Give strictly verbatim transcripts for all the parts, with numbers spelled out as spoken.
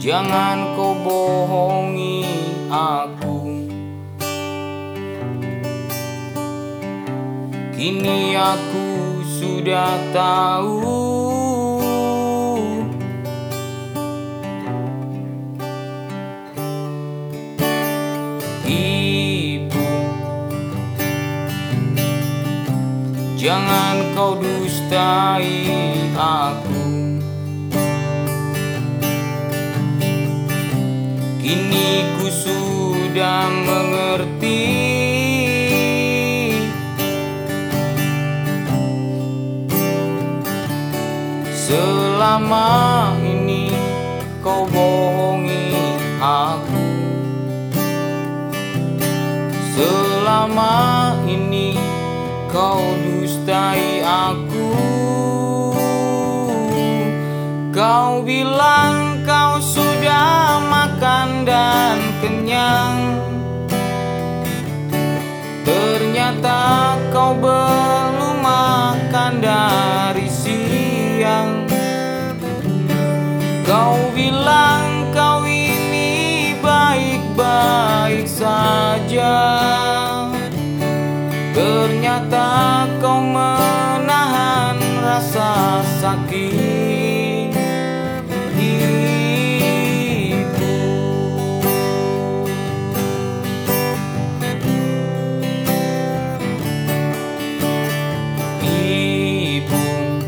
Jangan kau bohongi aku. Kini aku sudah tahu, Ibu, jangan kau dustai aku. Kini ku sudah mengerti, selama ini kau bohongi aku. Selama ini kau dustai aku. Kau bilang kau sudah makan dan kenyang, ternyata kau belum makan dari siang. Kau bilang kau ini baik-baik saja, ternyata kau menahan rasa sakit. Ibu, Ibu,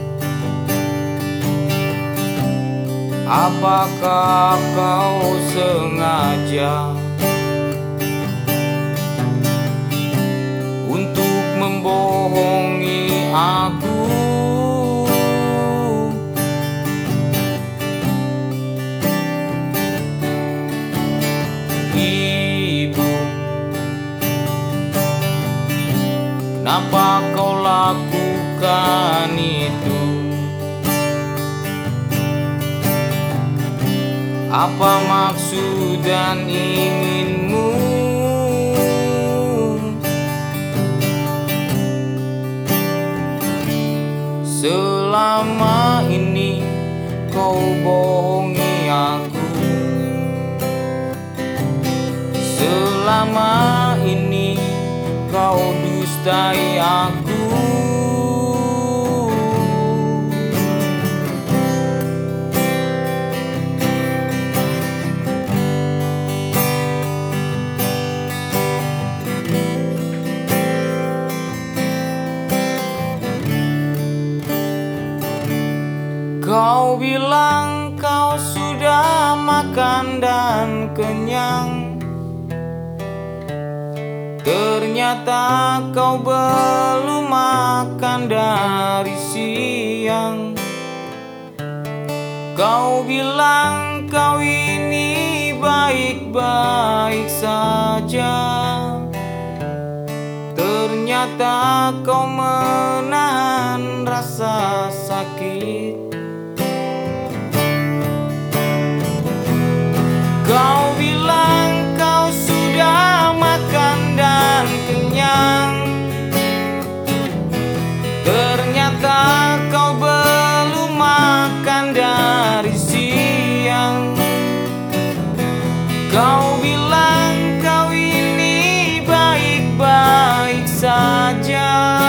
apakah kau sengaja untuk membohongi aku? Ibu, kenapa kau lakukan itu? Apa maksud dan inginmu? Selama ini kau bohongi aku. Selama ini kau dustai aku. Kau bilang kau sudah makan dan kenyang, ternyata kau belum makan dari siang. Kau bilang kau ini baik-baik saja, ternyata kau menahan rasa sakit. Kau bilang kau sudah makan dan kenyang, ternyata kau belum makan dari siang. Kau bilang kau ini baik-baik saja,